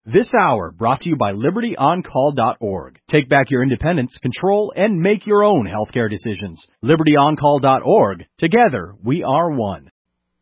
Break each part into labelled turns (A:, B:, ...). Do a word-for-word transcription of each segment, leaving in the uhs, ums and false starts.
A: This hour brought to you by Liberty On Call dot org. Take back your independence, control, and make your own healthcare decisions. Liberty On Call dot org. Together, we are one.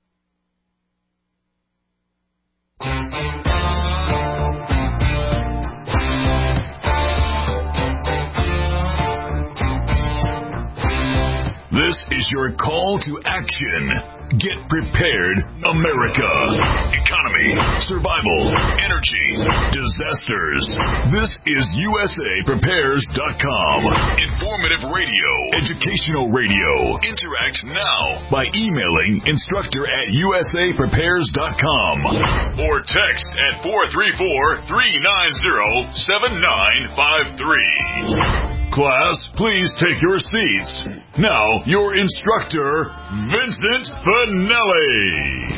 B: This is your call to action. Get prepared, America. Economy, survival, energy, disasters. This is U S A Prepares dot com. Informative radio, educational radio. Interact now by emailing instructor at U S A Prepares dot com or text at four three four, three nine zero, seven nine five three. Class, please take your seats. Now, your instructor, Vincent Finelli.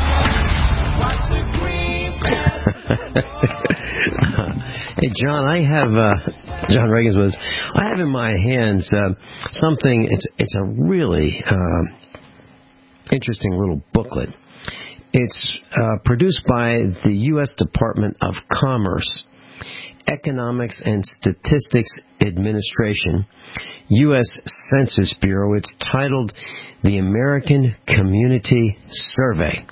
C: Hey, John, I have, uh, John Reagan's was, I have in my hands uh, something, it's it's a really uh, interesting little booklet. It's uh, produced by the U S Department of Commerce, Economics and Statistics Administration, U S Census Bureau. It's titled The American Community Survey.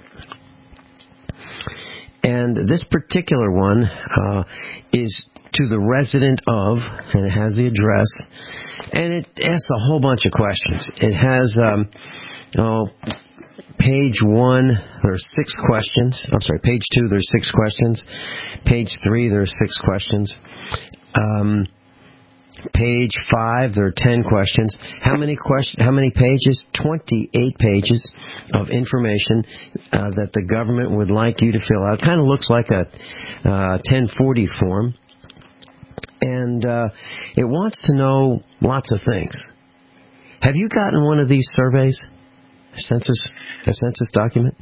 C: And this particular one uh, is to the resident of, and it has the address, and it asks a whole bunch of questions. It has, um, oh, page one, there's six questions. I'm sorry, page two, there's six questions. Page three, there's six questions. Um, page five, there are ten questions. How many question? How many pages? twenty-eight pages of information uh, that the government would like you to fill out. It kind of looks like a uh, ten forty form. And uh, it wants to know lots of things. Have you gotten one of these surveys? A census, a census document?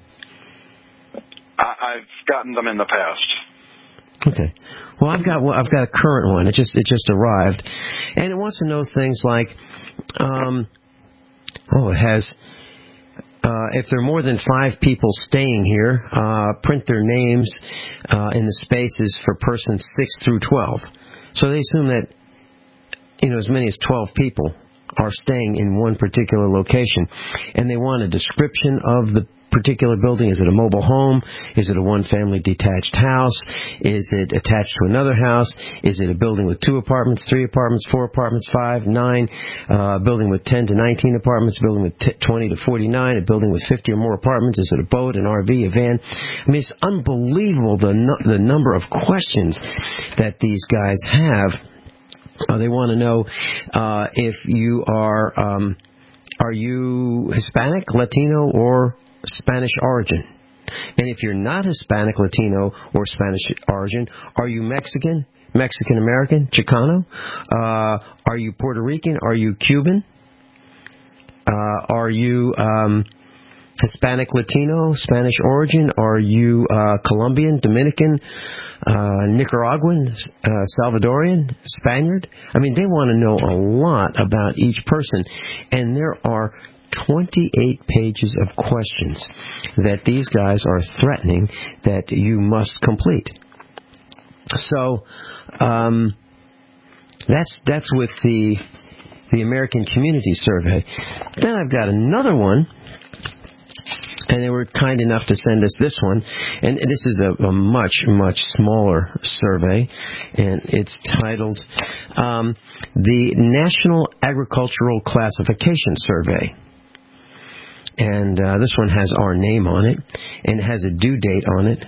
D: I've gotten them in the past.
C: Okay. Well, I've got well, I've got a current one. It just it just arrived, and it wants to know things like, um, oh, it has. Uh, if there are more than five people staying here, uh, print their names uh, in the spaces for persons six through twelve. So they assume that, you know, as many as twelve people are staying in one particular location, and they want a description of the particular building. Is it a mobile home? Is it a one-family detached house? Is it attached to another house? Is it a building with two apartments, three apartments, four apartments, five, nine, uh, a building with ten to nineteen apartments, a building with t- twenty to forty-nine, a building with fifty or more apartments? Is it a boat, an R V, a van? I mean, it's unbelievable the no- the number of questions that these guys have. Uh, they want to know uh, if you are um, are you Hispanic, Latino, or Spanish origin. And if you're not Hispanic, Latino, or Spanish origin, are you Mexican, Mexican American, Chicano? Uh, are you Puerto Rican? Are you Cuban? Uh, are you um, Hispanic, Latino, Spanish origin? Are you uh, Colombian, Dominican, uh, Nicaraguan, uh, Salvadorian, Spaniard? I mean, they want to know a lot about each person. And there are twenty-eight pages of questions that these guys are threatening that you must complete. So um, that's that's with the the American Community Survey. Then I've got another one, and they were kind enough to send us this one, and this is a, a much, much smaller survey, and it's titled um, the National Agricultural Classification Survey. And uh, this one has our name on it, and it has a due date on it.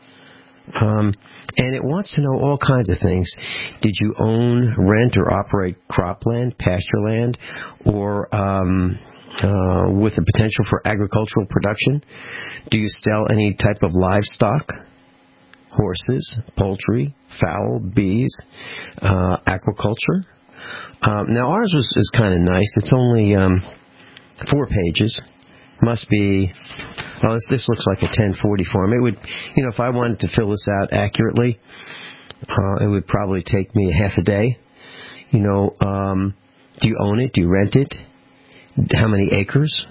C: Um, and it wants to know all kinds of things. Did you own, rent, or operate cropland, pasture land, or um, uh, with the potential for agricultural production? Do you sell any type of livestock? Horses, poultry, fowl, bees, uh, aquaculture? Um, now, ours was, is kind of nice. It's only um, four pages. Must be, well, this, this looks like a ten forty form. It would, you know, if I wanted to fill this out accurately, uh, it would probably take me a half a day. You know, um, do you own it? Do you rent it? How many acres?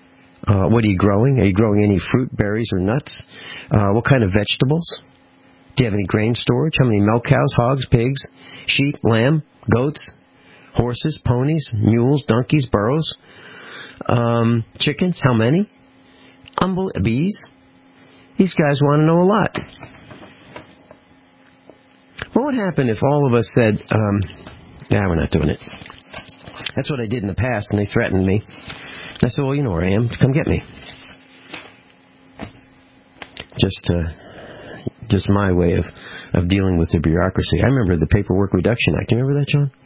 C: Uh, what are you growing? Are you growing any fruit, berries, or nuts? Uh, what kind of vegetables? Do you have any grain storage? How many milk cows, hogs, pigs, sheep, lamb, goats, horses, ponies, mules, donkeys, burros, um, chickens? How many? Unbel- bees? These guys want to know a lot. What would happen if all of us said, um, nah, we're not doing it? That's what I did in the past, and they threatened me. I said, well, you know where I am. Come get me. Just uh, just my way of, of dealing with the bureaucracy. I remember the Paperwork Reduction Act. Do you remember that, John?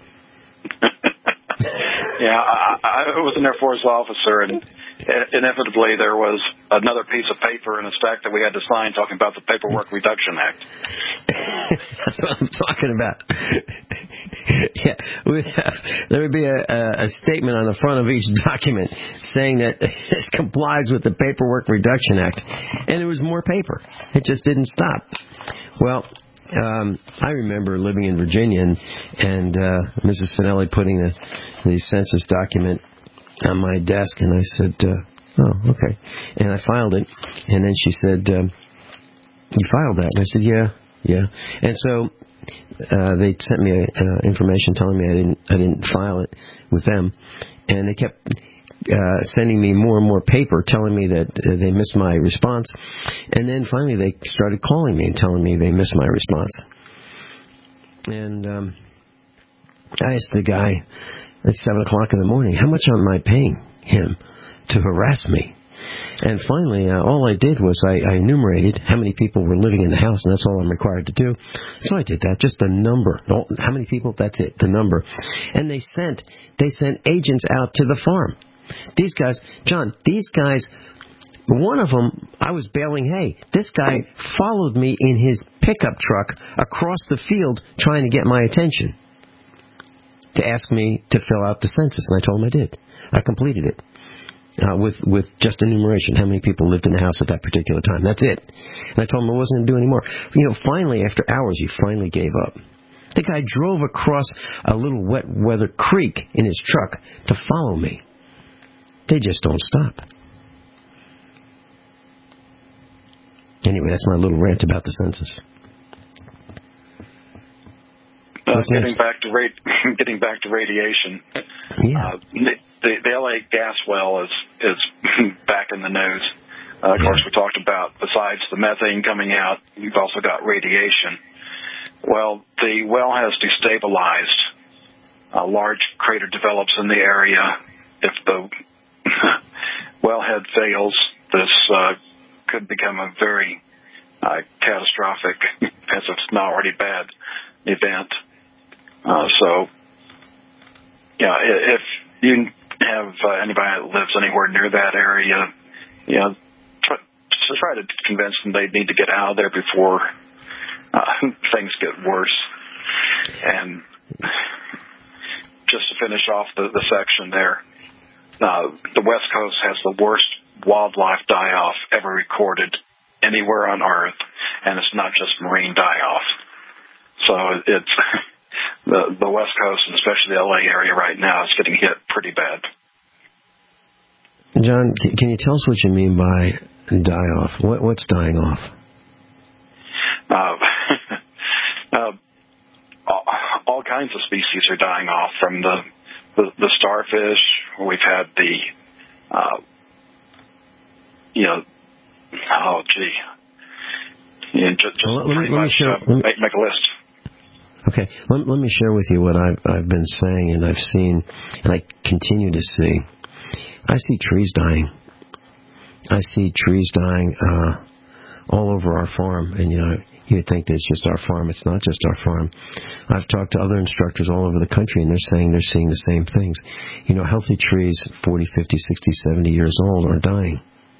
D: Yeah, I, I was an Air Force officer, and inevitably there was another piece of paper in a stack that we had to sign talking about the Paperwork Reduction Act.
C: That's what I'm talking about. Yeah, we have, there would be a, a, a statement on the front of each document saying that it complies with the Paperwork Reduction Act. And there was more paper. It just didn't stop. Well, Um, I remember living in Virginia and, and uh, Missus Finelli putting the, the census document on my desk, and I said, uh, oh, okay. And I filed it, and then she said, um, you filed that? And I said, yeah, yeah. And so uh, they sent me uh, information telling me I didn't, I didn't file it with them, and they kept Uh, sending me more and more paper telling me that uh, they missed my response. And then finally they started calling me and telling me they missed my response. And um, I asked the guy at seven o'clock in the morning, how much am I paying him to harass me? And finally, uh, all I did was I, I enumerated how many people were living in the house, and that's all I'm required to do. So I did that, just the number. Oh, how many people? That's it, the number. And they sent they sent agents out to the farm. These guys, John, these guys, one of them, I was baling hay. This guy followed me in his pickup truck across the field trying to get my attention to ask me to fill out the census. And I told him I did. I completed it uh, with, with just enumeration, how many people lived in the house at that particular time. That's it. And I told him I wasn't going to do any more. You know, finally, after hours, he finally gave up. The guy drove across a little wet weather creek in his truck to follow me. They just don't stop. Anyway, that's my little rant about the census.
D: Uh, getting back to ra- getting back to radiation.
C: Yeah.
D: Uh, the, the L A gas well is is back in the news. Uh, of yeah. course, we talked about besides the methane coming out, you've also got radiation. Well, the well has destabilized. A large crater develops in the area. If the wellhead fails, this uh, could become a very uh, catastrophic, as it's not already bad, event. Uh, so, yeah, if you have uh, anybody that lives anywhere near that area, you know, try, just try to convince them they need to get out of there before uh, things get worse. And just to finish off the, the section there, Uh, the West Coast has the worst wildlife die-off ever recorded anywhere on Earth, and it's not just marine die-off. So it's the the West Coast, and especially the L A area right now, is getting hit pretty bad.
C: John, can you tell us what you mean by die-off? What, what's dying off?
D: Uh, uh, all, all kinds of species are dying off, from the The, the starfish. We've had the, uh, you know, oh gee, you know, just, just
C: well, let,
D: pretty
C: let
D: much
C: me share,
D: uh, make, make a list.
C: Okay, let, let me share with you what I've I've been saying and I've seen, and I continue to see. I see trees dying. I see trees dying uh, all over our farm, and you know. You'd think that it's just our farm. It's not just our farm. I've talked to other instructors all over the country, and they're saying they're seeing the same things. You know, healthy trees, forty, fifty, sixty, seventy years old, are dying.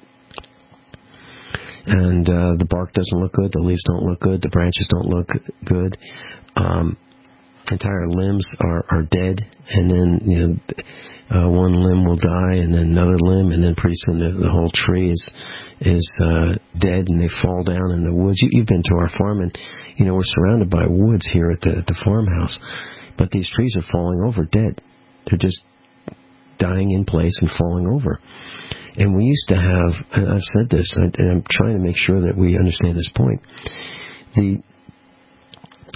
C: And uh, the bark doesn't look good. The leaves don't look good. The branches don't look good. Um, entire limbs are, are dead. And then, you know, uh, one limb will die, and then another limb, and then pretty soon the, the whole tree is is uh, dead, and they fall down in the woods. You, you've been to our farm, and you know we're surrounded by woods here at the, at the farmhouse, but these trees are falling over dead. They're just dying in place and falling over. And we used to have, and I've said this, and I'm trying to make sure that we understand this point. The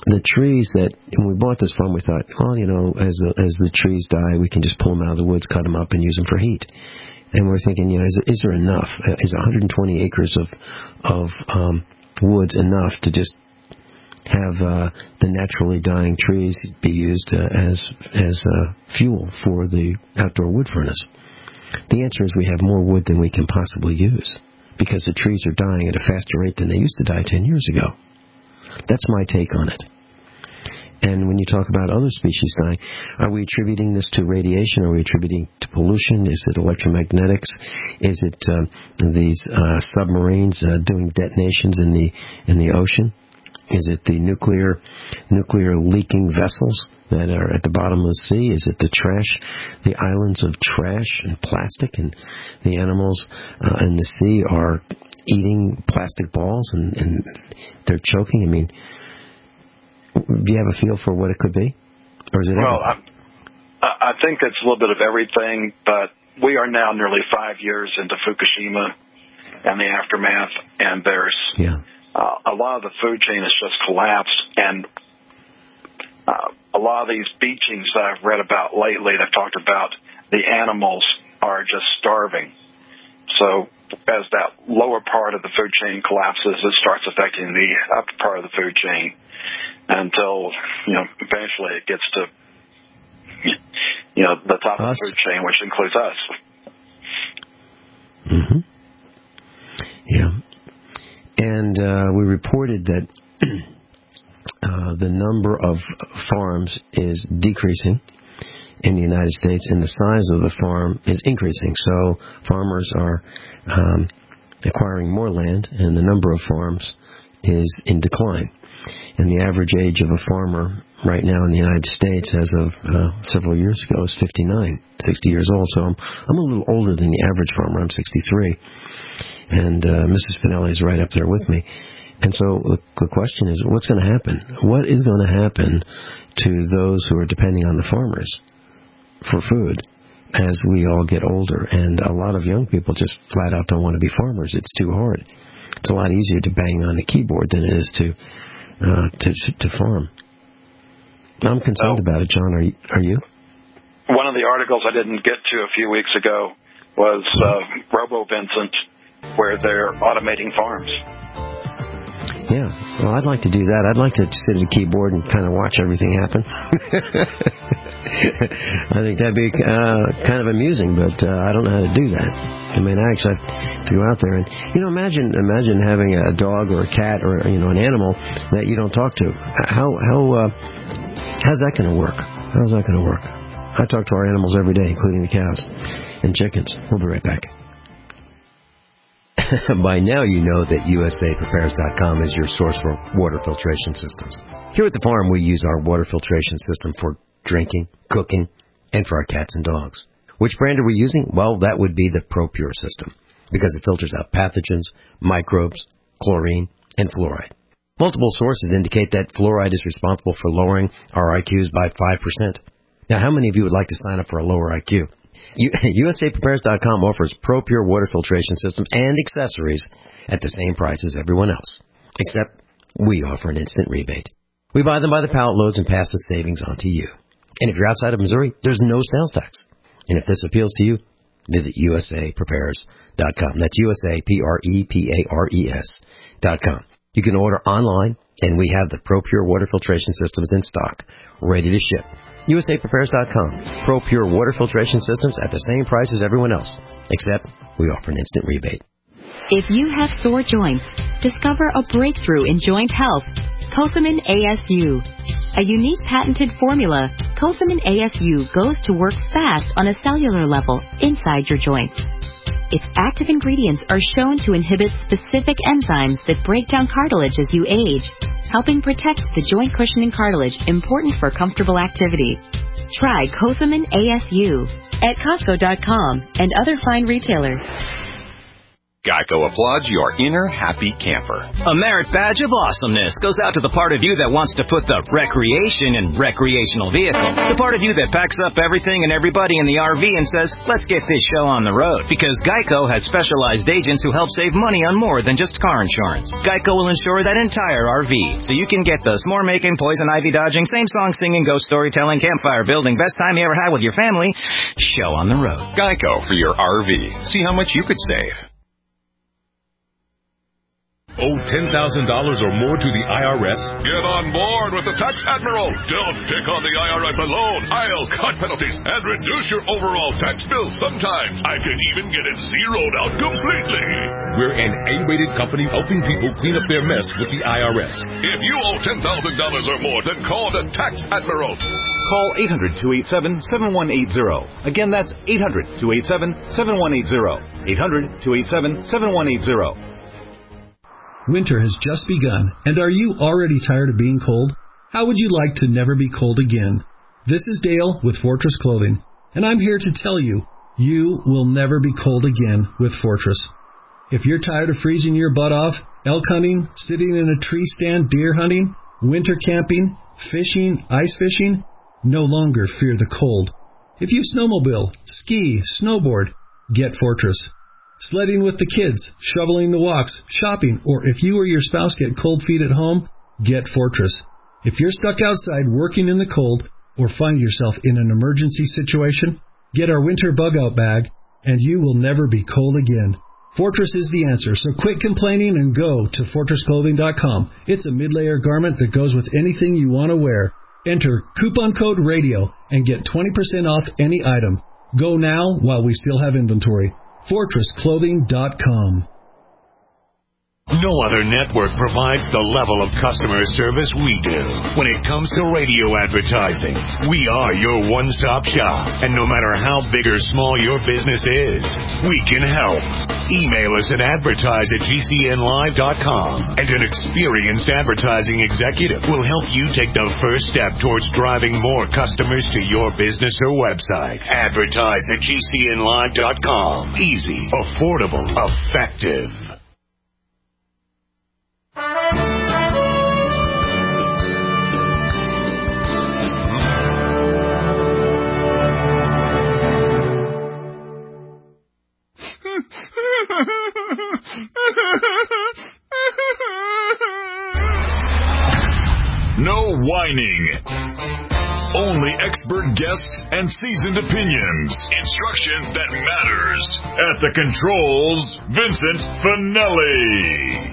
C: the trees that, when we bought this farm, we thought, well, you know, as the, as the trees die, we can just pull them out of the woods, cut them up, and use them for heat. And we're thinking, you know, is, is there enough? Is one hundred twenty acres of of um, woods enough to just have uh, the naturally dying trees be used uh, as as uh, fuel for the outdoor wood furnace? The answer is we have more wood than we can possibly use because the trees are dying at a faster rate than they used to die ten years ago. That's my take on it. And when you talk about other species dying, are we attributing this to radiation? Are we attributing to pollution? Is it electromagnetics? Is it uh, these uh, submarines uh, doing detonations in the in the ocean? Is it the nuclear nuclear leaking vessels that are at the bottom of the sea? Is it the trash, the islands of trash and plastic, and the animals uh, in the sea are eating plastic balls and, and they're choking? I mean, do you have a feel for what it could be? Or is it
D: well, I, I think it's a little bit of everything, but we are now nearly five years into Fukushima and the aftermath, and there's
C: yeah.
D: uh, a lot of the food chain has just collapsed, and uh, a lot of these beachings that I've read about lately, they've talked about the animals are just starving. So as that lower part of the food chain collapses, it starts affecting the upper part of the food chain until, you know, eventually it gets to, you know, the top us. of the food chain, which includes us.
C: Mm-hmm. Yeah. And uh, we reported that uh, the number of farms is decreasing in the United States, and the size of the farm is increasing. So farmers are um, acquiring more land, and the number of farms is in decline. And the average age of a farmer right now in the United States as of uh, several years ago is fifty-nine, sixty years old. So I'm, I'm a little older than the average farmer. I'm sixty-three. And uh, Missus Spinelli is right up there with me. And so the, the question is, what's going to happen? What is going to happen to those who are depending on the farmers for food as we all get older? And a lot of young people just flat out don't want to be farmers. It's too hard. It's a lot easier to bang on the keyboard than it is to uh, to, to farm. I'm concerned oh. about it, John. Are you, are you?
D: One of the articles I didn't get to a few weeks ago was uh, Robo-Vincent, where they're automating farms.
C: Yeah, well, I'd like to do that. I'd like to sit at a keyboard and kind of watch everything happen. I think that'd be uh, kind of amusing, but uh, I don't know how to do that. I mean, I actually have to go out there and, you know, imagine imagine having a dog or a cat or, you know, an animal that you don't talk to. How how uh, how's that going to work? How's that going to work? I talk to our animals every day, including the cows and chickens. We'll be right back. By now you know that U S A Prepares dot com is your source for water filtration systems. Here at the farm, we use our water filtration system for drinking, cooking, and for our cats and dogs. Which brand are we using? Well, that would be the ProPure system, because it filters out pathogens, microbes, chlorine, and fluoride. Multiple sources indicate that fluoride is responsible for lowering our I Qs by five percent. Now, how many of you would like to sign up for a lower I Q? U S A Prepares dot com offers ProPure water filtration systems and accessories at the same price as everyone else, except we offer an instant rebate. We buy them by the pallet loads and pass the savings on to you. And if you're outside of Missouri, there's no sales tax. And if this appeals to you, visit U S A Prepares dot com. That's U S A P R E P A R E S dot com. You can order online, and we have the ProPure water filtration systems in stock, ready to ship. U S A Prepares dot com. ProPure water filtration systems at the same price as everyone else, except we offer an instant rebate.
E: If you have sore joints, discover a breakthrough in joint health. Cosamin A S U. A unique patented formula, Cosamin A S U goes to work fast on a cellular level inside your joints. Its active ingredients are shown to inhibit specific enzymes that break down cartilage as you age, helping protect the joint cushioning cartilage important for comfortable activity. Try Cosamin A S U at Costco dot com and other fine retailers.
F: Geico applauds your inner happy camper.
G: A merit badge of awesomeness goes out to the part of you that wants to put the recreation in recreational vehicle. The part of you that packs up everything and everybody in the R V and says, let's get this show on the road. Because Geico has specialized agents who help save money on more than just car insurance. Geico will insure that entire R V, so you can get the s'more making, poison ivy dodging, same song singing, ghost storytelling, campfire building, best time you ever had with your family show on the road.
F: Geico for your R V. See how much you could save.
H: Owe ten thousand dollars or more to the I R S?
B: Get on board with the Tax Admiral. Don't pick on the I R S alone. I'll cut penalties and reduce your overall tax bill. Sometimes I can even get it zeroed out completely.
H: We're an A-rated company helping people clean up their mess with the I R S.
B: If you owe ten thousand dollars or more, then call the Tax Admiral.
A: Call eight hundred, two eight seven, seven one eight zero. Again, that's eight hundred, two eight seven, seven one eight zero. eight hundred, two eight seven, seven one eight zero.
I: Winter has just begun, and are you already tired of being cold? How would you like to never be cold again? This is Dale with Fortress Clothing, and I'm here to tell you, you will never be cold again with Fortress. If you're tired of freezing your butt off, elk hunting, sitting in a tree stand deer hunting, winter camping, fishing, ice fishing, no longer fear the cold. If you snowmobile, ski, snowboard, get Fortress. Sledding with the kids, shoveling the walks, shopping, or if you or your spouse get cold feet at home, get Fortress. If you're stuck outside working in the cold or find yourself in an emergency situation, get our winter bug-out bag, and you will never be cold again. Fortress is the answer, so quit complaining and go to fortress clothing dot com. It's a mid-layer garment that goes with anything you want to wear. Enter coupon code RADIO and get twenty percent off any item. Go now while we still have inventory. fortress clothing dot com.
J: No other network provides the level of customer service we do. When it comes to radio advertising, we are your one-stop shop. And no matter how big or small your business is, we can help. Email us at advertise at G C N live dot com, and an experienced advertising executive will help you take the first step towards driving more customers to your business or website. Advertise at G C N live dot com. Easy, affordable, effective.
B: No whining. Only expert guests and seasoned opinions. Instruction that matters. At the controls, Vincent Finelli.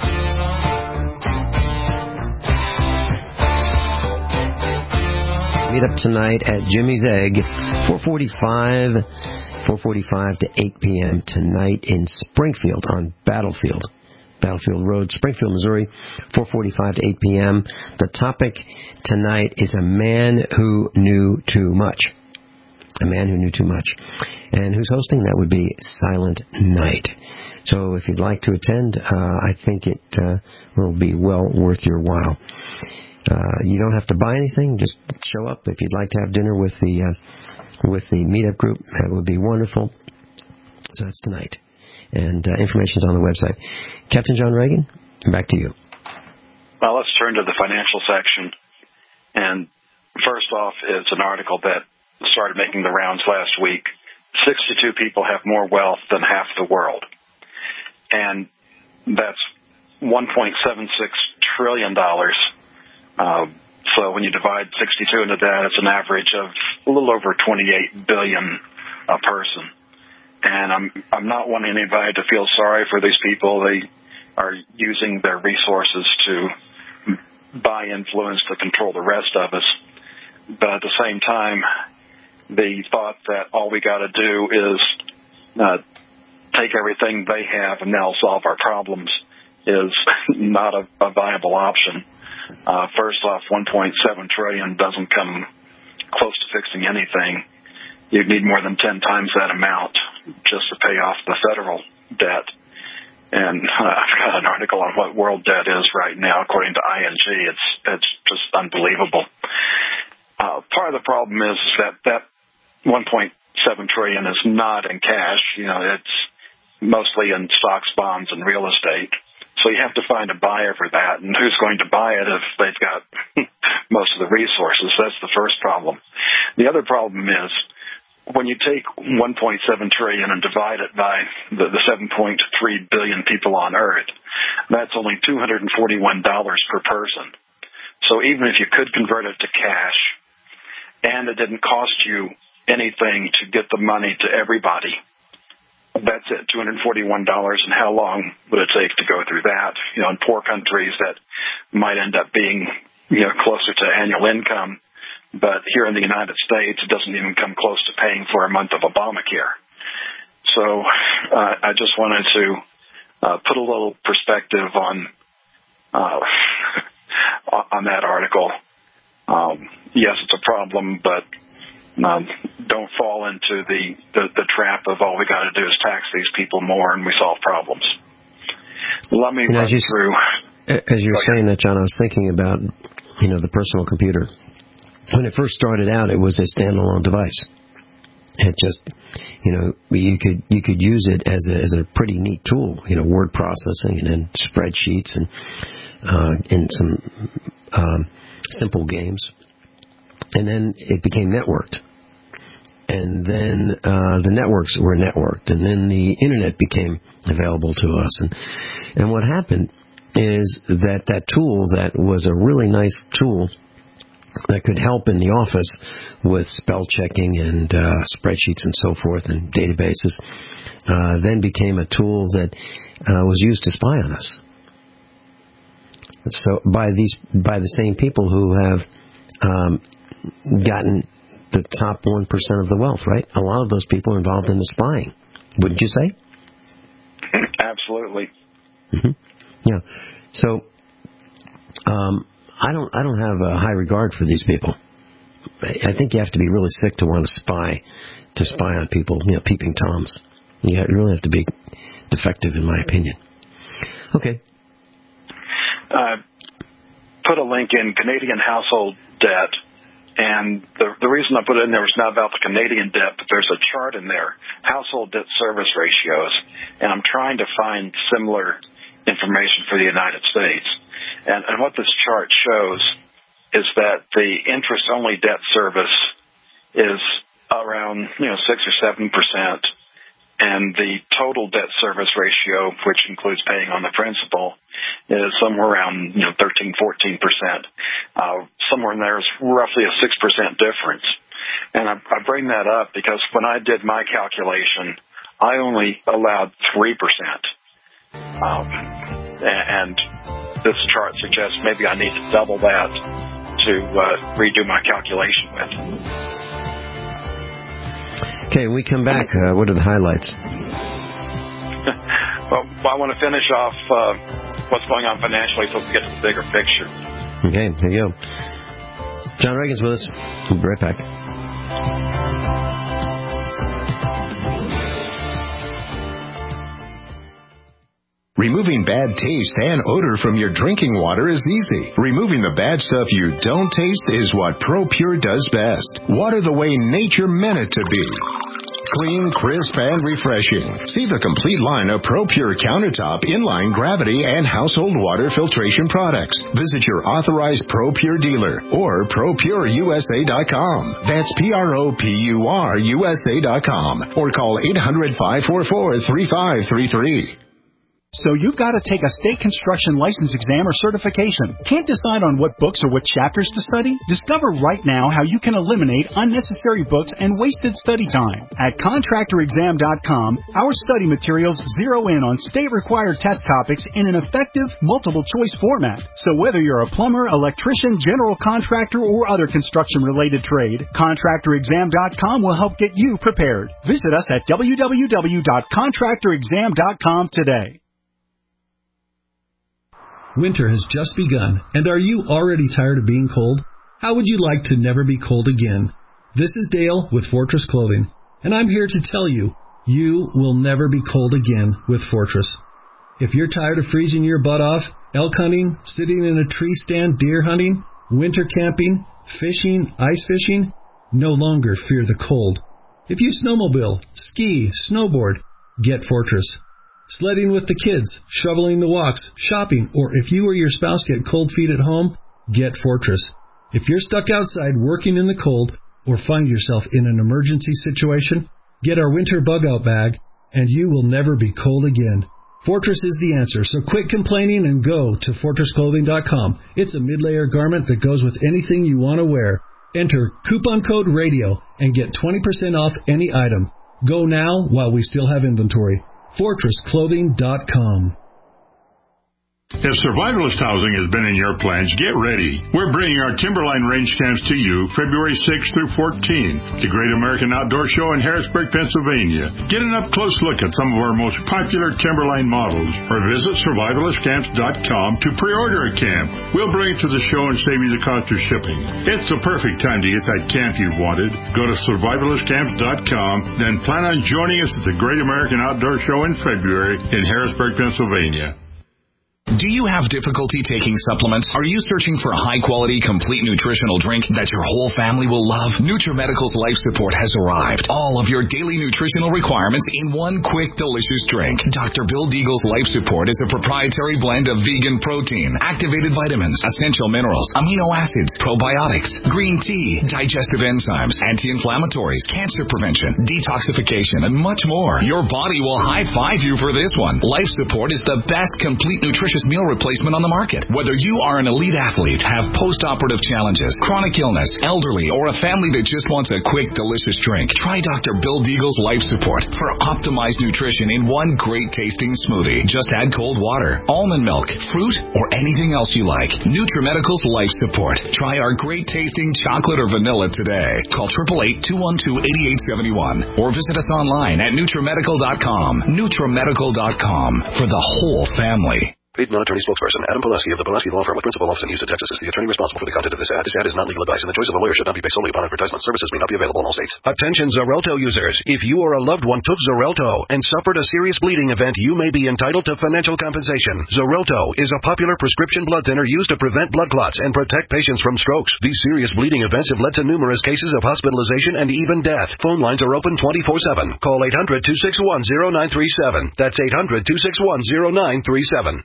C: Meet up tonight at Jimmy's Egg, four forty-five, four forty-five to eight p.m. tonight in Springfield on Battlefield. Battlefield Road, Springfield, Missouri, four forty-five to eight p.m. The topic tonight is a man who knew too much. A man who knew too much. And who's hosting? That would be Silent Night. So if you'd like to attend, uh, I think it uh, will be well worth your while. Uh, you don't have to buy anything. Just show up. If you'd like to have dinner with the uh, with the meetup group, that would be wonderful. So that's tonight. And uh, information's on the website. Captain John Reagan, back to you.
D: Well, let's turn to the financial section. And first off is an article that started making the rounds last week. sixty-two people have more wealth than half the world. And that's one point seven six trillion dollars. Uh, so when you divide sixty-two into that, it's an average of a little over twenty-eight billion dollars a person. And I'm I'm not wanting anybody to feel sorry for these people. They are using their resources to buy influence to control the rest of us. But at the same time, the thought that all we got to do is uh, take everything they have and now solve our problems is not a, a viable option. Uh, first off, one point seven trillion dollars doesn't come close to fixing anything. You'd need more than ten times that amount just to pay off the federal debt. And uh, I've got an article on what world debt is right now. According to I N G, it's it's just unbelievable. Uh, part of the problem is that that one point seven trillion dollars is not in cash. You know, it's mostly in stocks, bonds, and real estate. So you have to find a buyer for that, and who's going to buy it if they've got most of the resources? That's the first problem. The other problem is when you take one point seven trillion dollars and divide it by the, the seven point three billion people on Earth, that's only two hundred forty-one dollars per person. So even if you could convert it to cash, and it didn't cost you anything to get the money to everybody, that's it, two hundred forty-one dollars, and how long would it take to go through that? You know, in poor countries, that might end up being, you know, closer to annual income, but here in the United States, it doesn't even come close to paying for a month of Obamacare. So uh, I just wanted to uh, put a little perspective on uh, on that article. Um, yes, it's a problem, but Um, don't fall into the, the, the trap of all we got to do is tax these people more and we solve problems. Let me run
C: as you,
D: through.
C: As you were saying that, John, I was thinking about, you know, the personal computer. When it first started out, it was a standalone device. It just, you know, you could you could use it as a, as a pretty neat tool, you know, word processing and then spreadsheets and uh, and some um, simple games. And then it became networked. And then uh, the networks were networked. And then the Internet became available to us. And, and what happened is that that tool that was a really nice tool that could help in the office with spell checking and uh, spreadsheets and so forth and databases uh, then became a tool that uh, was used to spy on us. So by these by the same people who have um, gotten the top one percent of the wealth, right? A lot of those people are involved in the spying. Wouldn't you say?
D: Absolutely.
C: Mm-hmm. Yeah. So, um, I don't, I don't have a high regard for these people. I think you have to be really sick to want to spy, to spy on people, you know, peeping toms. You really have to be defective, in my opinion. Okay.
D: Uh, put a link in Canadian household debt. And the, the reason I put it in there was not about the Canadian debt, but there's a chart in there, household debt service ratios, and I'm trying to find similar information for the United States. And, and what this chart shows is that the interest-only debt service is around, you know, six or seven percent, and the total debt service ratio, which includes paying on the principal, is somewhere around, you know, thirteen, fourteen percent. Uh, somewhere in there is roughly a six percent difference. And I, I bring that up because when I did my calculation, I only allowed three percent. Um, and this chart suggests maybe I need to double that to uh, redo my calculation with.
C: Okay, when we come back, uh, what are the highlights?
D: Well, I want to finish off uh, what's going on financially so we can get to the bigger picture.
C: Okay, there you go. John Reagan's with us. We'll be right back.
K: Removing bad taste and odor from your drinking water is easy. Removing the bad stuff you don't taste is what ProPure does best. Water the way nature meant it to be. Clean, crisp, and refreshing. See the complete line of ProPure countertop, inline, gravity, and household water filtration products. Visit your authorized ProPure dealer or Pro Pure U S A dot com. That's P R O P U R U S A dot com or call eight hundred, five four four, three five three three.
L: So you've got to take a state construction license exam or certification. Can't decide on what books or what chapters to study? Discover right now how you can eliminate unnecessary books and wasted study time. At contractor exam dot com, our study materials zero in on state-required test topics in an effective, multiple-choice format. So whether you're a plumber, electrician, general contractor, or other construction-related trade, contractor exam dot com will help get you prepared. Visit us at w w w dot contractor exam dot com today.
I: Winter has just begun, and are you already tired of being cold? How would you like to never be cold again? This is Dale with Fortress Clothing, and I'm here to tell you, you will never be cold again with Fortress. If you're tired of freezing your butt off, elk hunting, sitting in a tree stand deer hunting, winter camping, fishing, ice fishing, no longer fear the cold. If you snowmobile, ski, snowboard, get Fortress. Sledding with the kids, shoveling the walks, shopping, or if you or your spouse get cold feet at home, get Fortress. If you're stuck outside working in the cold or find yourself in an emergency situation, get our winter bug-out bag, and you will never be cold again. Fortress is the answer, so quit complaining and go to fortress clothing dot com. It's a mid-layer garment that goes with anything you want to wear. Enter coupon code RADIO and get twenty percent off any item. Go now while we still have inventory. fortress clothing dot com.
M: If survivalist housing has been in your plans, get ready. We're bringing our Timberline range camps to you February sixth through fourteenth, the Great American Outdoor Show in Harrisburg, Pennsylvania. Get an up-close look at some of our most popular Timberline models, or visit survivalist camps dot com to pre-order a camp. We'll bring it to the show and save you the cost of shipping. It's the perfect time to get that camp you've wanted. Go to survivalist camps dot com, then plan on joining us at the Great American Outdoor Show in February in Harrisburg, Pennsylvania.
F: Do you have difficulty taking supplements? Are you searching for a high-quality, complete nutritional drink that your whole family will love? NutriMedical's Life Support has arrived. All of your daily nutritional requirements in one quick, delicious drink. Doctor Bill Deagle's Life Support is a proprietary blend of vegan protein, activated vitamins, essential minerals, amino acids, probiotics, green tea, digestive enzymes, anti-inflammatories, cancer prevention, detoxification, and much more. Your body will high-five you for this one. Life Support is the best complete nutrition meal replacement on the market. Whether you are an elite athlete, have post-operative challenges, chronic illness, elderly, or a family that just wants a quick, delicious drink, try Doctor Bill Deagle's Life Support for optimized nutrition in one great-tasting smoothie. Just add cold water, almond milk, fruit, or anything else you like. NutriMedical's Life Support. Try our great-tasting chocolate or vanilla today. Call eight eight eight, two one two, eight eight seven one or visit us online at NutriMedical dot com. NutriMedical dot com for the whole family.
N: Paid non-attorney spokesperson Adam Pulaski of the Pulaski Law Firm with principal office in Houston, Texas is the attorney responsible for the content of this ad. This ad is not legal advice, and the choice of a lawyer should not be based solely upon advertisement. Services may not be available in all states.
O: Attention Xarelto users. If you or a loved one took Xarelto and suffered a serious bleeding event, you may be entitled to financial compensation. Xarelto is a popular prescription blood thinner used to prevent blood clots and protect patients from strokes. These serious bleeding events have led to numerous cases of hospitalization and even death. Phone lines are open twenty-four seven. Call eight hundred, two six one, zero nine three seven. That's eight hundred, two six one, zero nine three seven.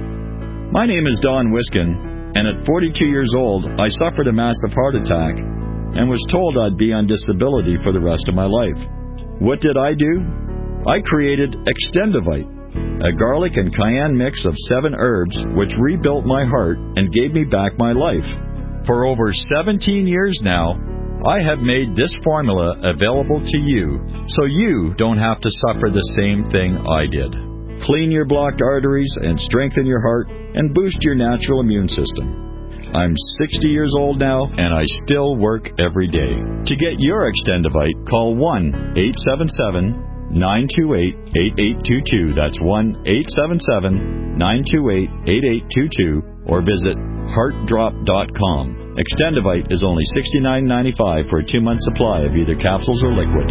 P: My name is Don Wiskin, and at forty-two years old, I suffered a massive heart attack and was told I'd be on disability for the rest of my life. What did I do? I created Extendivite, a garlic and cayenne mix of seven herbs which rebuilt my heart and gave me back my life. For over seventeen years now, I have made this formula available to you so you don't have to suffer the same thing I did. Clean your blocked arteries and strengthen your heart and boost your natural immune system. I'm sixty years old now, and I still work every day. To get your Extendivite, call one eight seven seven, nine two eight, eight eight two two. That's one eight seven seven, nine two eight, eight eight two two, or visit heart drop dot com. Extendivite is only sixty-nine ninety-five for a two-month supply of either capsules or liquid.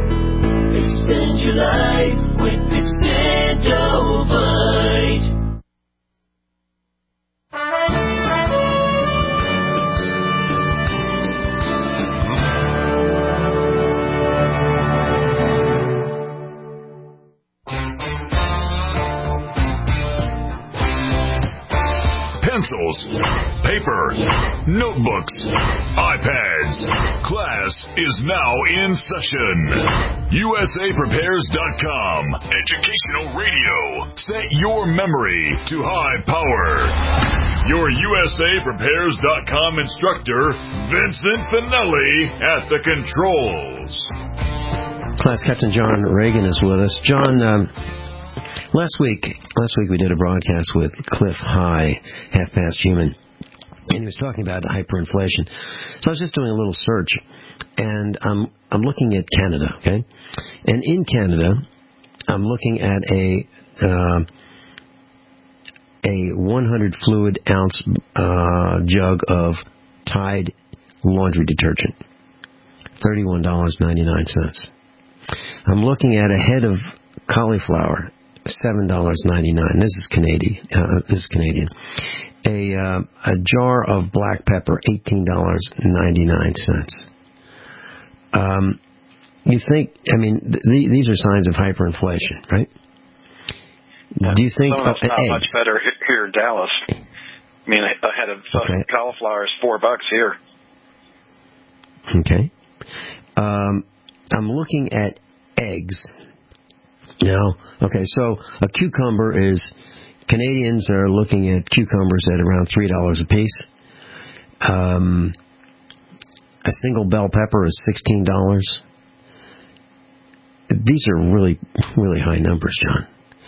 Q: Extend your life with Extendivite.
B: Pencils, paper, notebooks, iPads. Class is now in session. U S A Prepares dot com. Educational radio. Set your memory to high power. Your U S A Prepares dot com instructor, Vincent Finelli, at the controls.
C: Class Captain John Reagan is with us. John, um, last week, last week we did a broadcast with Cliff High, Half Past Human, and he was talking about hyperinflation. So I was just doing a little search, and I'm I'm looking at Canada, okay? And in Canada, I'm looking at a uh, a one hundred fluid ounce uh, jug of Tide laundry detergent, thirty-one dollars and ninety-nine cents. I'm looking at a head of cauliflower, seven dollars and ninety-nine cents. This is Canadian. Uh, this is Canadian. A uh, a jar of black pepper, eighteen dollars and ninety-nine cents. Um, You think, I mean, th- these are signs of hyperinflation, right?
D: Yeah,
C: Do you think
D: some of it's
C: uh,
D: not
C: eggs?
D: much better he- here in Dallas. I mean, a head of uh,
C: Okay.
D: cauliflower is four bucks here.
C: Okay. Um, I'm looking at eggs. Now, okay, so a cucumber is, Canadians are looking at cucumbers at around three dollars a piece. Um, a single bell pepper is sixteen dollars. These are really, really high numbers, John.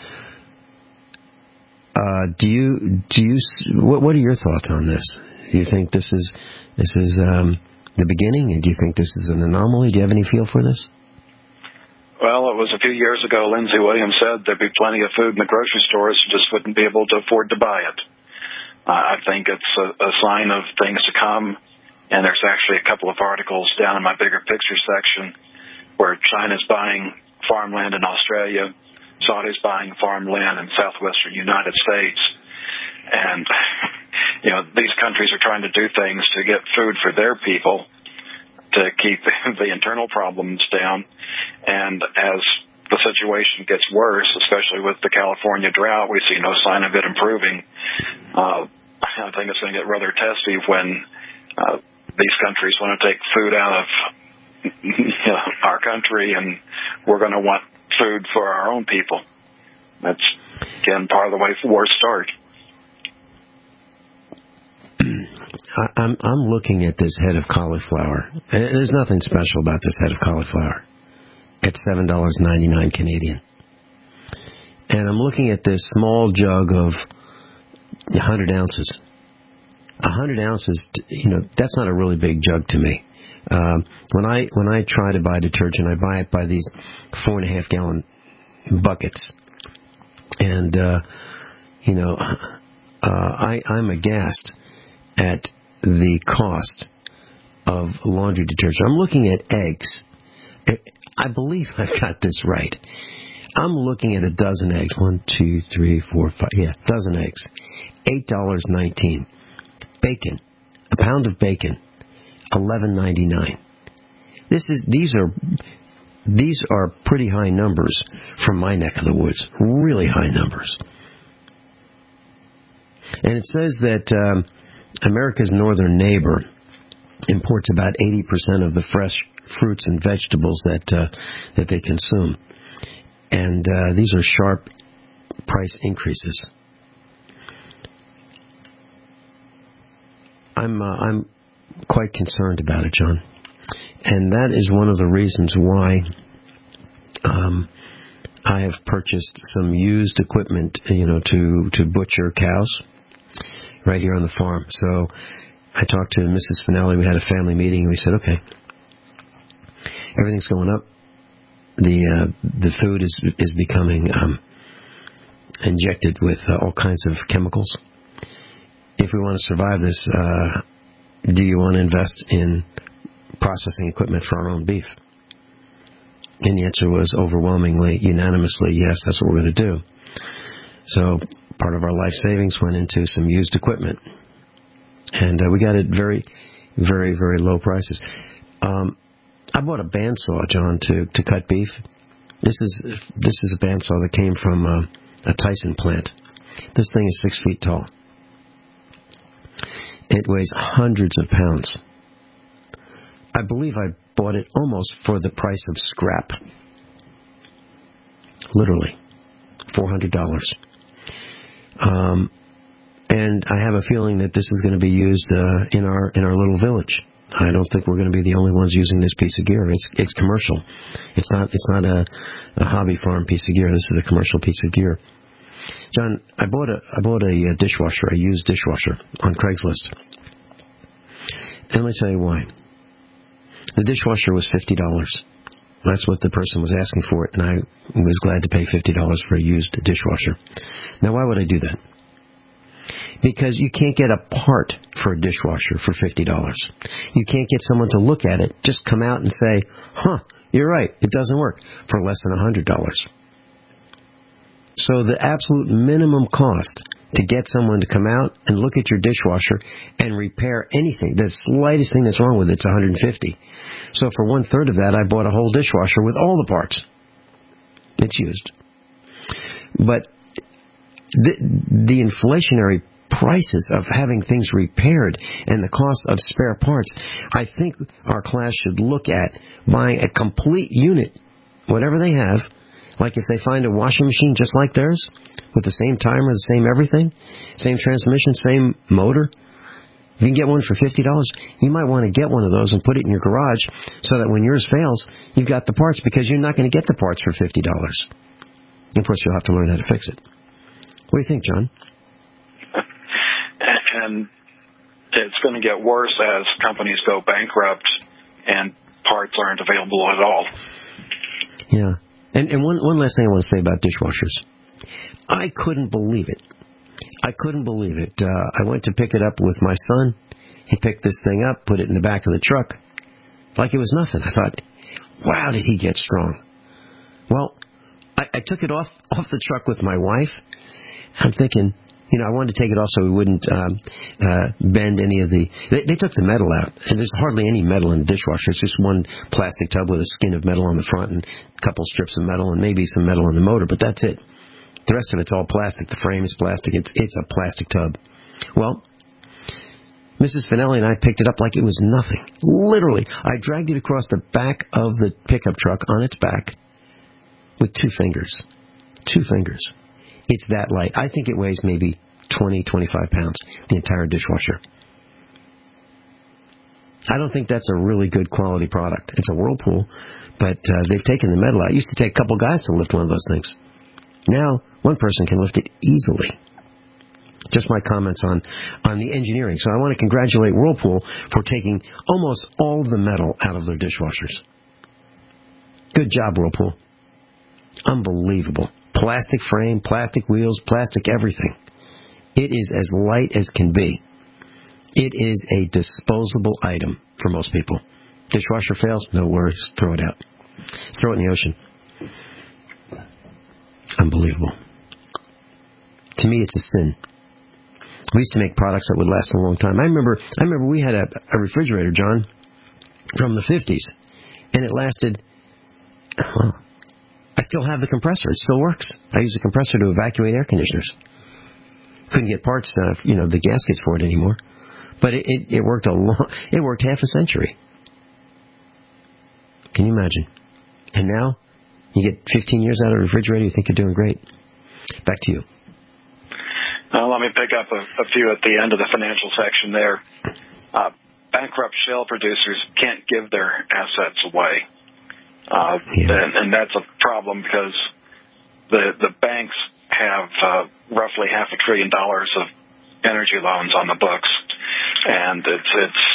C: Uh, do you, do you, what, what are your thoughts on this? Do you think this is, this is, um, the beginning, and do you think this is an anomaly? Do you have any feel for this?
D: Well, it was a few years ago, Lindsey Williams said there'd be plenty of food in the grocery stores, you just wouldn't be able to afford to buy it. Uh, I think it's a, a sign of things to come, and there's actually a couple of articles down in my bigger picture section where China's buying farmland in Australia, Saudi's buying farmland in southwestern United States. And, you know, these countries are trying to do things to get food for their people to keep the internal problems down. And as the situation gets worse, especially with the California drought, we see no sign of it improving. Uh, I think it's going to get rather testy when uh, these countries want to take food out of you know, our country, and we're going to want food for our own people. That's, again, part of the way wars start.
C: I, I'm I'm looking at this head of cauliflower. And there's nothing special about this head of cauliflower. It's seven dollars and ninety nine Canadian. And I'm looking at this small jug of one hundred ounces. one hundred ounces, you know, that's not a really big jug to me. Um, when I when I try to buy detergent, I buy it by these four and a half gallon buckets, and uh, you know, uh, I I'm aghast at the cost of laundry detergent. I'm looking at eggs. I believe I've got this right. I'm looking at a dozen eggs. One, two, three, four, five. Yeah, dozen eggs. Eight dollars nineteen. Bacon, a pound of bacon, eleven ninety nine. This is these are these are pretty high numbers from my neck of the woods. Really high numbers. And it says that um, America's northern neighbor imports about eighty percent of the fresh fruits and vegetables that uh, that they consume, and uh, these are sharp price increases. I'm uh, I'm quite concerned about it, John, and that is one of the reasons why um, I have purchased some used equipment, you know, to to butcher cows right here on the farm. So I talked to Missus Finelli. We had a family meeting, and we said, okay, everything's going up. The uh, the food is is becoming um, injected with uh, all kinds of chemicals. If we want to survive this, uh, do you want to invest in processing equipment for our own beef? And the answer was overwhelmingly, unanimously, yes, that's what we're going to do. So part of our life savings went into some used equipment. And uh, we got it very, very, very low prices. Um, I bought a bandsaw, John, to, to cut beef. This is this is a bandsaw that came from uh, a Tyson plant. This thing is six feet tall. It weighs hundreds of pounds. I believe I bought it almost for the price of scrap. Literally. four hundred dollars. Um, and I have a feeling that this is going to be used uh, in our in our little village. I don't think we're going to be the only ones using this piece of gear. It's it's commercial. It's not it's not a, a hobby farm piece of gear. This is a commercial piece of gear. John, I bought a I bought a, a dishwasher, a used dishwasher on Craigslist. And let me tell you why. The dishwasher was fifty dollars. That's what the person was asking for it, and I was glad to pay fifty dollars for a used dishwasher. Now, why would I do that? Because you can't get a part for a dishwasher for fifty dollars. You can't get someone to look at it, just come out and say, huh, you're right, it doesn't work, for less than one hundred dollars. So the absolute minimum cost to get someone to come out and look at your dishwasher and repair anything. The slightest thing that's wrong with it's one hundred fifty dollars. So for one third of that, I bought a whole dishwasher with all the parts. It's used. But the, the inflationary prices of having things repaired and the cost of spare parts, I think our class should look at buying a complete unit, whatever they have, like if they find a washing machine just like theirs, with the same timer, the same everything, same transmission, same motor. If you can get one for fifty dollars, you might want to get one of those and put it in your garage so that when yours fails, you've got the parts, because you're not going to get the parts for fifty dollars. Of course, you'll have to learn how to fix it. What do you think, John?
D: And it's going to get worse as companies go bankrupt and parts aren't available at all.
C: Yeah. And, and one, one last thing I want to say about dishwashers. I couldn't believe it. I couldn't believe it. Uh, I went to pick it up with my son. He picked this thing up, put it in the back of the truck, like it was nothing. I thought, wow, did he get strong. Well, I, I took it off, off the truck with my wife. I'm thinking, you know, I wanted to take it off so we wouldn't um, uh, bend any of the... They, they took the metal out, and there's hardly any metal in the dishwasher. It's just one plastic tub with a skin of metal on the front and a couple strips of metal and maybe some metal on the motor, but that's it. The rest of it's all plastic. The frame is plastic. It's, it's a plastic tub. Well, Missus Finelli and I picked it up like it was nothing. Literally, I dragged it across the back of the pickup truck on its back with two fingers. Two fingers. It's that light. I think it weighs maybe twenty, twenty-five pounds, the entire dishwasher. I don't think that's a really good quality product. It's a Whirlpool, but uh, they've taken the metal out. It used to take a couple guys to lift one of those things. Now, one person can lift it easily. Just my comments on, on the engineering. So I want to congratulate Whirlpool for taking almost all the metal out of their dishwashers. Good job, Whirlpool. Unbelievable. Plastic frame, plastic wheels, plastic everything. It is as light as can be. It is a disposable item for most people. Dishwasher fails, no worries, throw it out. Throw it in the ocean. Unbelievable. To me, it's a sin. We used to make products that would last a long time. I remember I remember we had a, a refrigerator, John, from the fifties, and it lasted... Well, I still have the compressor. It still works. I use the compressor to evacuate air conditioners. Couldn't get parts, uh, you know, the gaskets for it anymore. But it, it, it worked a long, it worked half a century. Can you imagine? And now, you get fifteen years out of a refrigerator, you think you're doing great. Back to you.
D: Well, let me pick up a, a few at the end of the financial section there. Uh, bankrupt shell producers can't give their assets away. Uh, yeah. and, and that's a problem because the the banks have uh, roughly half a trillion dollars of energy loans on the books, and it's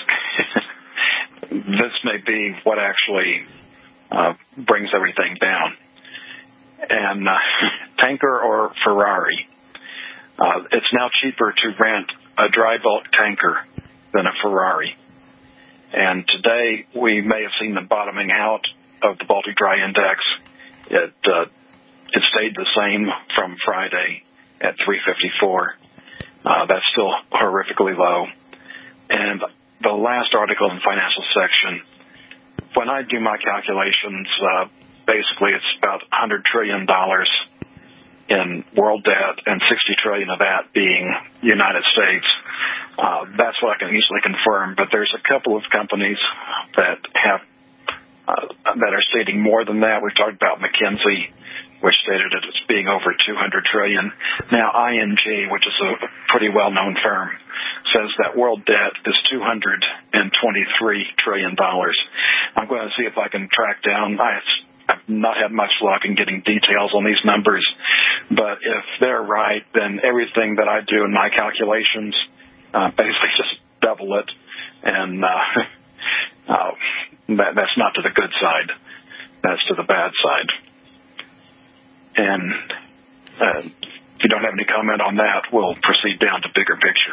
D: it's this may be what actually uh, brings everything down. And uh, tanker or Ferrari, uh, it's now cheaper to rent a dry bulk tanker than a Ferrari. And today we may have seen the bottoming out of the Baltic Dry Index. It uh, it stayed the same from Friday at three fifty-four. Uh, that's still horrifically low. And the last article in the financial section, when I do my calculations, uh, basically it's about one hundred trillion dollars in world debt and sixty trillion dollars of that being United States. Uh, that's what I can easily confirm. But there's a couple of companies that have Uh, that are stating more than that. We've talked about McKinsey, which stated it as being over two hundred trillion dollars. Now I N G, which is a pretty well-known firm, says that world debt is two hundred twenty-three trillion dollars. I'm going to see if I can track down. I, I've not had much luck in getting details on these numbers, but if they're right, then everything that I do in my calculations uh, basically just double it, and uh, uh, that, that's not to the good side. That's to the bad side. And uh, if you don't have any comment on that, we'll proceed down to bigger picture.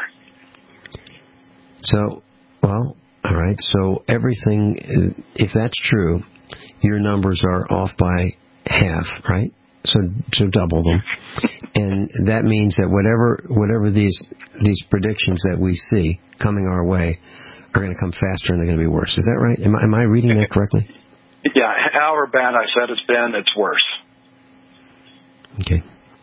C: So, well, all right. So everything, if that's true, your numbers are off by half, right? So, so double them. and that means that whatever whatever these these predictions that we see coming our way are going to come faster and they're going to be worse. Is that right? Am I, am I reading that correctly?
D: Yeah, however bad I said it's been, it's worse.
C: Okay.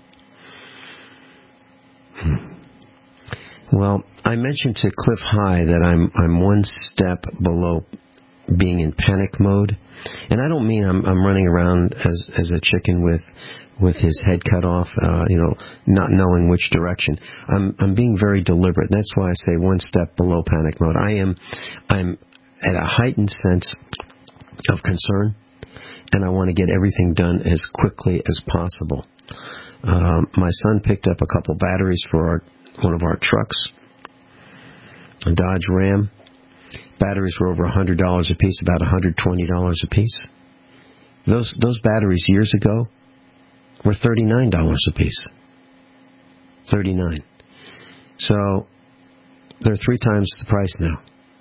C: Hmm. Well, I mentioned to Cliff High that I'm I'm one step below being in panic mode, and I don't mean I'm I'm running around as as a chicken with with his head cut off, uh, you know, not knowing which direction. I'm I'm being very deliberate. That's why I say one step below panic mode. I am I'm at a heightened sense of concern, and I want to get everything done as quickly as possible. Um, my son picked up a couple batteries for our, one of our trucks, a Dodge Ram. Batteries were over one hundred dollars a piece, about one hundred twenty dollars a piece. Those those batteries years ago were thirty-nine dollars a piece. thirty-nine dollars. So they're three times the price now.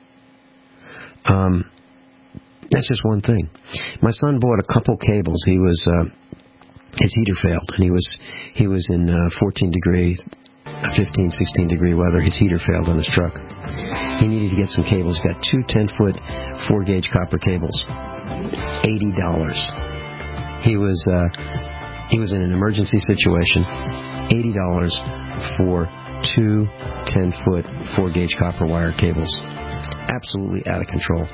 C: Um, that's just one thing. My son bought a couple cables. He was uh, his heater failed, and he was he was in uh, fourteen degree, fifteen, sixteen degree weather. His heater failed on his truck. He needed to get some cables. Got two ten-foot four-gauge copper cables. eighty dollars. He was uh, he was in an emergency situation. eighty dollars for two ten-foot four-gauge copper wire cables. Absolutely out of control.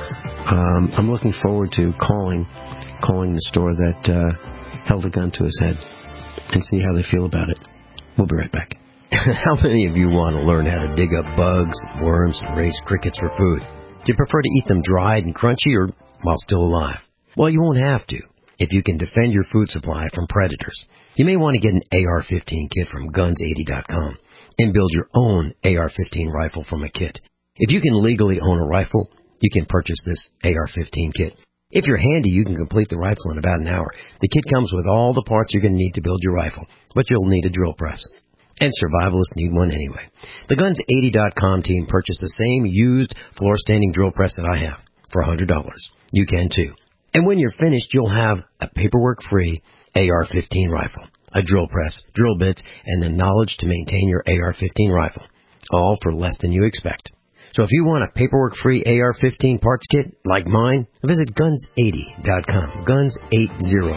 C: Um, I'm looking forward to calling calling the store that uh, held a gun to his head and see how they feel about it. We'll be right back.
R: How many of you want to learn how to dig up bugs, worms, and raise crickets for food? Do you prefer to eat them dried and crunchy or while still alive? Well, you won't have to if you can defend your food supply from predators. You may want to get an A R fifteen kit from guns eighty dot com and build your own A R fifteen rifle from a kit. If you can legally own a rifle, you can purchase this A R fifteen kit. If you're handy, you can complete the rifle in about an hour. The kit comes with all the parts you're going to need to build your rifle, but you'll need a drill press. And survivalists need one anyway. The guns eighty dot com team purchased the same used floor-standing drill press that I have for one hundred dollars. You can too. And when you're finished, you'll have a paperwork-free A R fifteen rifle, a drill press, drill bits, and the knowledge to maintain your A R fifteen rifle, all for less than you expect. So if you want a paperwork-free A R fifteen parts kit like mine, visit guns eighty dot com, guns eighty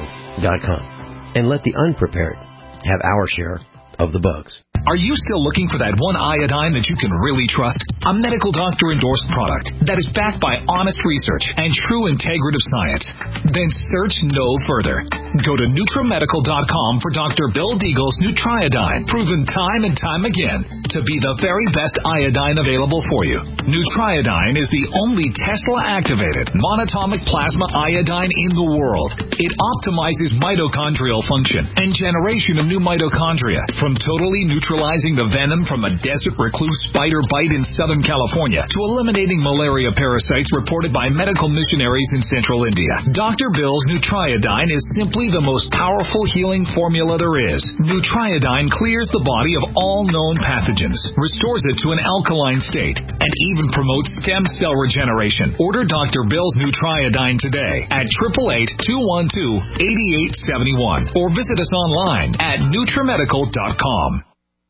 R: dot com, and let the unprepared have our share of the bugs.
F: Are you still looking for that one iodine that you can really trust? A medical doctor-endorsed product that is backed by honest research and true integrative science? Then search no further. Go to NutriMedical dot com for Doctor Bill Deagle's Nutriodine, proven time and time again to be the very best iodine available for you. Nutriodine is the only Tesla-activated monatomic plasma iodine in the world. It optimizes mitochondrial function and generation of new mitochondria, from totally neutralizing the venom from a desert recluse spider bite in Southern California to eliminating malaria parasites reported by medical missionaries in Central India. Doctor Bill's Nutriodine is simply the most powerful healing formula there is. Nutriodine clears the body of all known pathogens, restores it to an alkaline state, and even promotes stem cell regeneration. Order Doctor Bill's Nutriodine today at eight eight eight, two one two, eight eight seven one or visit us online at NutriMedical dot com.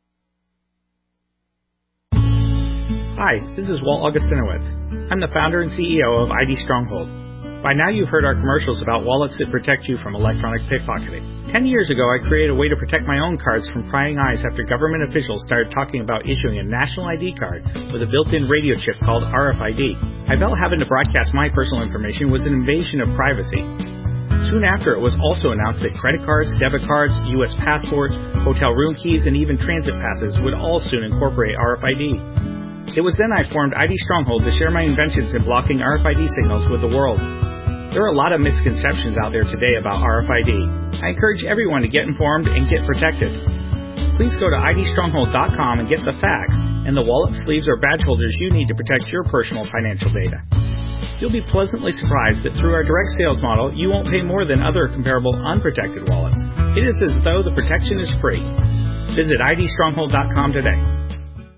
S: Hi, this is Walt Augustinowicz. I'm the founder and C E O of I D Stronghold. By now you've heard our commercials about wallets that protect you from electronic pickpocketing. Ten years ago, I created a way to protect my own cards from prying eyes after government officials started talking about issuing a national I D card with a built-in radio chip called R F I D. I felt having to broadcast my personal information was an invasion of privacy. Soon after, it was also announced that credit cards, debit cards, U S passports, hotel room keys, and even transit passes would all soon incorporate R F I D. It was then I formed I D Stronghold to share my inventions in blocking R F I D signals with the world. There are a lot of misconceptions out there today about R F I D. I encourage everyone to get informed and get protected. Please go to I D Stronghold dot com and get the facts and the wallet, sleeves, or badge holders you need to protect your personal financial data. You'll be pleasantly surprised that through our direct sales model, you won't pay more than other comparable unprotected wallets. It is as though the protection is free. Visit I D Stronghold dot com today.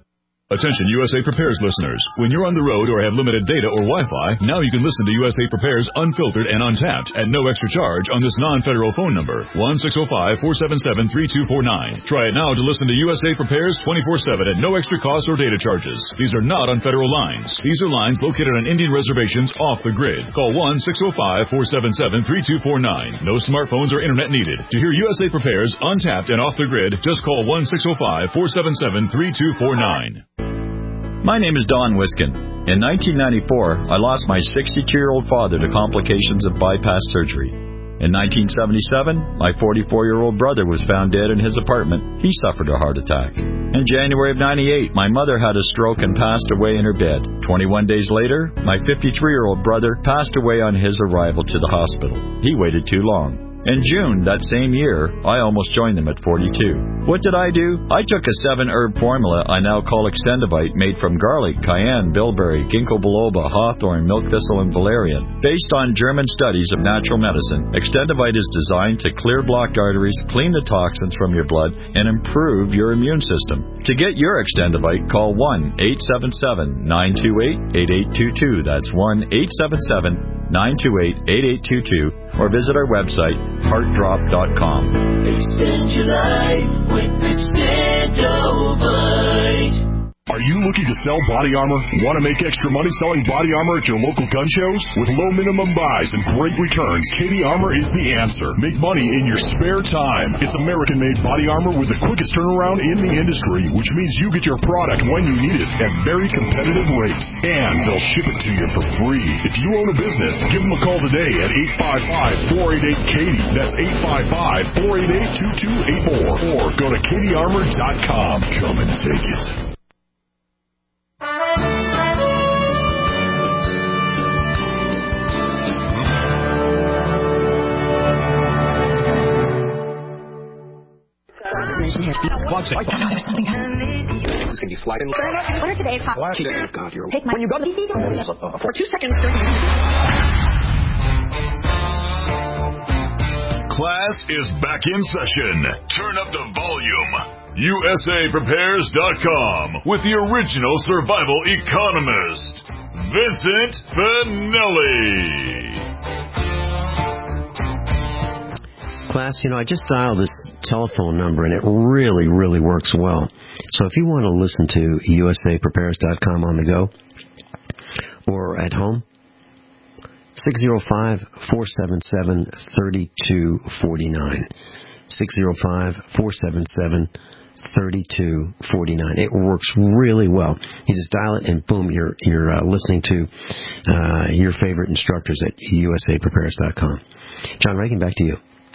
B: Attention U S A Prepares listeners. When you're on the road or have limited data or Wi-Fi, now you can listen to U S A Prepares unfiltered and untapped at no extra charge on this non-federal phone number, one six zero five, four seven seven, three two four nine. Try it now to listen to U S A Prepares twenty-four seven at no extra cost or data charges. These are not on federal lines. These are lines located on Indian reservations off the grid. Call one six zero five, four seven seven, three two four nine. No smartphones or internet needed. To hear U S A Prepares untapped and off the grid, just call one six zero five, four seven seven, three two four nine.
P: My name is Don Wiskin. In nineteen ninety-four, I lost my sixty-two-year-old father to complications of bypass surgery. In nineteen seventy-seven, my forty-four-year-old brother was found dead in his apartment. He suffered a heart attack. In January of ninety-eight, my mother had a stroke and passed away in her bed. twenty-one days later, my fifty-three-year-old brother passed away on his arrival to the hospital. He waited too long. In June that same year, I almost joined them at forty-two. What did I do? I took a seven-herb formula I now call Extendivite, made from garlic, cayenne, bilberry, ginkgo biloba, hawthorn, milk thistle, and valerian. Based on German studies of natural medicine, Extendivite is designed to clear blocked arteries, clean the toxins from your blood, and improve your immune system. To get your Extendivite, call one eight seven seven, nine two eight, eight eight two two. That's one eight seven seven, nine two eight, eight eight two two, or visit our website, heart drop dot com.
Q: Extend your life with Extendovite.
H: Are you looking to sell body armor? Want to make extra money selling body armor at your local gun shows? With low minimum buys and great returns, Katie Armor is the answer. Make money in your spare time. It's American-made body armor with the quickest turnaround in the industry, which means you get your product when you need it at very competitive rates. And they'll ship it to you for free. If you own a business, give them a call today at eight five five, four eight eight, Katie. That's eight five five, four eight eight, two two eight four. Or go to katie armor dot com. Come and take it.
T: One second. There's something happening. This can be sliding. What are today's hot? God, you're Take my when you go to uh, for two seconds.
B: Class is back in session. Turn up the volume. U S A Prepares dot com with the original survival economist, Vincent Finelli.
C: Class, you know, I just dialed this telephone number, and it really, really works well. So if you want to listen to U S A Prepares dot com on the go or at home, six zero five, four seven seven, three two four nine. six zero five, four seven seven, three two four nine. It works really well. You just dial it, and boom, you're you're uh, listening to uh, your favorite instructors at U S A Prepares dot com. John Reagan, back to you.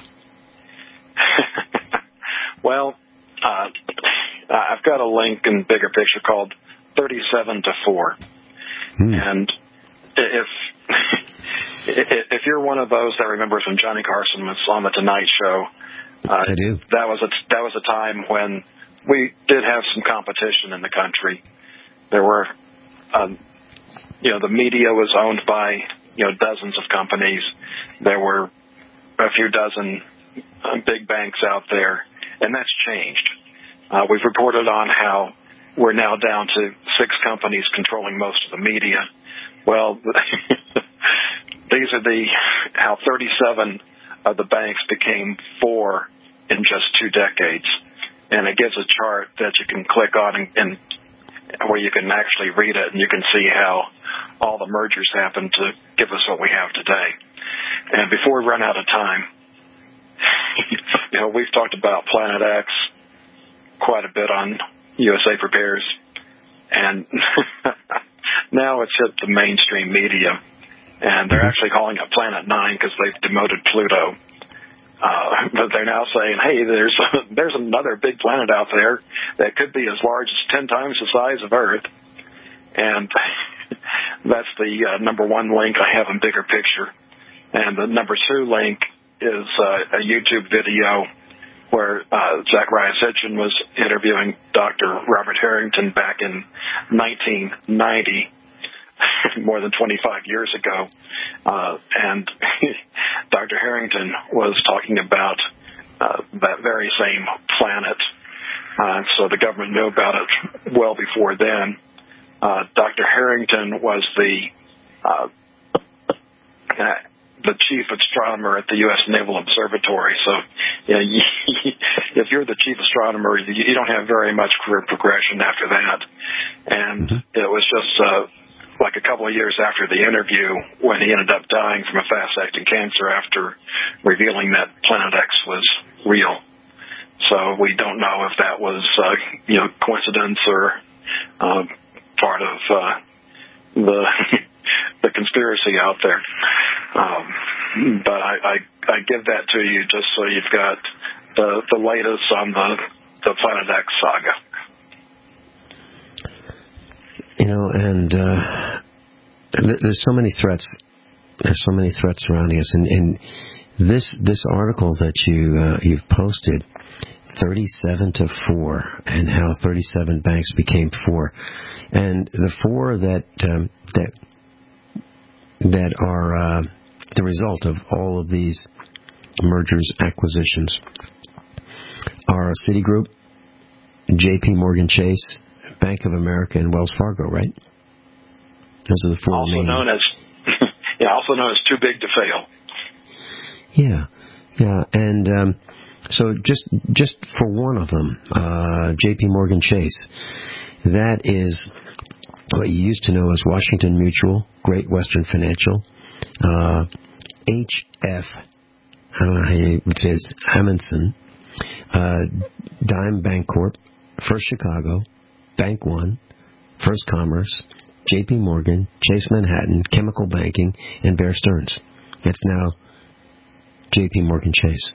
D: Well, uh, I've got a link in bigger picture called thirty-seven to four. Hmm. And if if you're one of those that remembers when Johnny Carson was on the Tonight Show, uh,
C: I do.
D: That was a that was a time when we did have some competition in the country. There were, um, you know, the media was owned by you know dozens of companies. There were a few dozen uh, big banks out there. And that's changed. Uh, we've reported on how we're now down to six companies controlling most of the media. Well, these are the how thirty-seven of the banks became four in just two decades. And it gives a chart that you can click on and, and where you can actually read it, and you can see how all the mergers happened to give us what we have today. And before we run out of time, you know, we've talked about Planet X quite a bit on U S A Prepares, and now it's hit the mainstream media, and they're actually calling it Planet Nine because they've demoted Pluto. Uh, but they're now saying, hey, there's there's another big planet out there that could be as large as ten times the size of Earth, and that's the uh, number one link I have in Bigger Picture, and the number two link is uh, a YouTube video where uh, Zachariah Sitchin was interviewing Doctor Robert Harrington back in nineteen ninety, more than twenty-five years ago. Uh, and Doctor Harrington was talking about uh, that very same planet Uh, so the government knew about it well before then. Uh, Doctor Harrington was the uh, uh, the chief astronomer at the U S Naval Observatory. So, you know, you, if you're the chief astronomer, you, you don't have very much career progression after that. And mm-hmm. it was just uh, like a couple of years after the interview when he ended up dying from a fast-acting cancer after revealing that Planet X was real. So we don't know if that was, uh, you know, coincidence or uh, part of uh, the the conspiracy out there. Um, but I, I, I give that to you just so you've got the, the latest on the, the Planet X saga.
C: You know, and uh, there's so many threats. There's so many threats surrounding us. And, and this this article that you uh, you've posted, thirty-seven to four, and how thirty-seven banks became four, and the four that um, that that are uh, the result of all of these mergers, acquisitions, are Citigroup, J P Morgan Chase, Bank of America, and Wells Fargo, right? Those are the four
D: also
C: main.
D: known as yeah, also known as too big to fail.
C: Yeah, yeah, and um, so just just for one of them, uh, J P Morgan Chase, that is what you used to know as Washington Mutual, Great Western Financial, uh, H F, I don't know how you would say it, Amundsen, uh, Dime Bancorp, First Chicago, Bank One, First Commerce, J P Morgan, Chase Manhattan, Chemical Banking, and Bear Stearns. It's now J P Morgan Chase.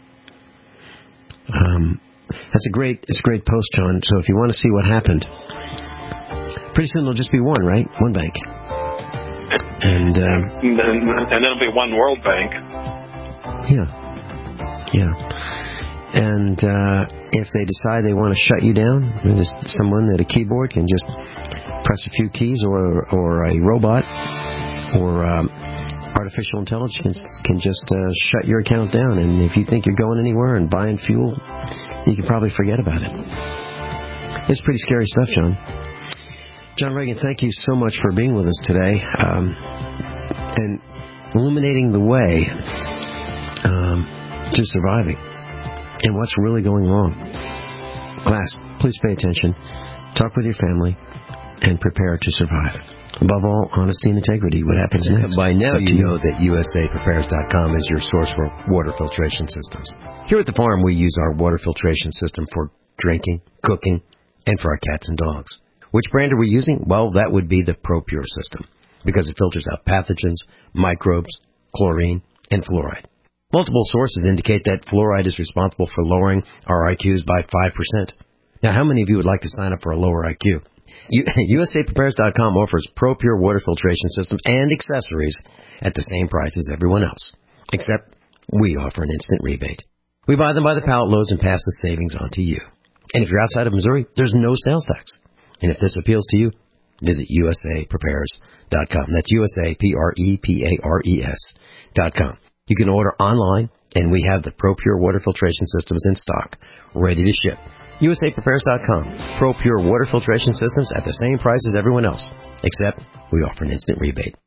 C: Um, that's a great, it's a great post, John. So if you want to see what happened, pretty soon there'll just be one, right? One bank. And, um,
D: and then and it'll be one World Bank.
C: Yeah. Yeah. And uh, if they decide they want to shut you down, there's someone at a keyboard can just press a few keys, or or a robot or um, artificial intelligence can just uh, shut your account down. And if you think you're going anywhere and buying fuel, you can probably forget about it. It's pretty scary stuff, John. John Reagan, thank you so much for being with us today um, and illuminating the way um, to surviving and what's really going wrong. Class, please pay attention, talk with your family, and prepare to survive. Above all, honesty and integrity. What happens next?
R: By now you know that U S A Prepares dot com is your source for water filtration systems. Here at the farm, we use our water filtration system for drinking, cooking, and for our cats and dogs. Which brand are we using? Well, that would be the ProPure system, because it filters out pathogens, microbes, chlorine, and fluoride. Multiple sources indicate that fluoride is responsible for lowering our I Qs by five percent. Now, how many of you would like to sign up for a lower I Q? U S A Prepares dot com offers ProPure water filtration systems and accessories at the same price as everyone else, except we offer an instant rebate. We buy them by the pallet loads and pass the savings on to you. And if you're outside of Missouri, there's no sales tax. And if this appeals to you, visit U S A Prepares dot com. That's U S A P R E P A R E S dot com. You can order online, and we have the ProPure water filtration systems in stock, ready to ship. U S A Prepares dot com. ProPure water filtration systems at the same price as everyone else, except we offer an instant rebate.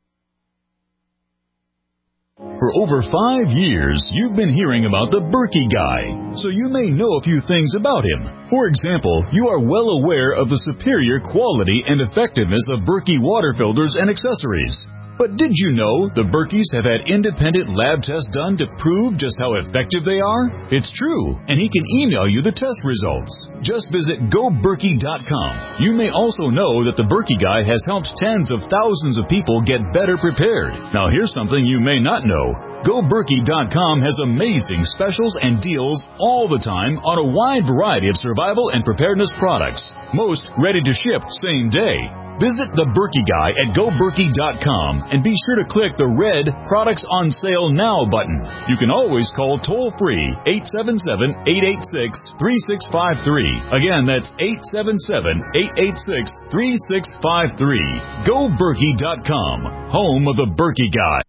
B: For over five years, you've been hearing about the Berkey Guy, so you may know a few things about him. For example, you are well aware of the superior quality and effectiveness of Berkey water filters and accessories. But did you know the Berkeys have had independent lab tests done to prove just how effective they are? It's true, and he can email you the test results. Just visit go berkey dot com. You may also know that the Berkey Guy has helped tens of thousands of people get better prepared. Now here's something you may not know. go berkey dot com has amazing specials and deals all the time on a wide variety of survival and preparedness products, most ready to ship same day. Visit the Berkey Guy at go berkey dot com and be sure to click the red Products on Sale Now button. You can always call toll-free eight seven seven, eight eight six, three six five three. Again, that's eight seven seven, eight eight six, three six five three. go berkey dot com, home of the Berkey Guy.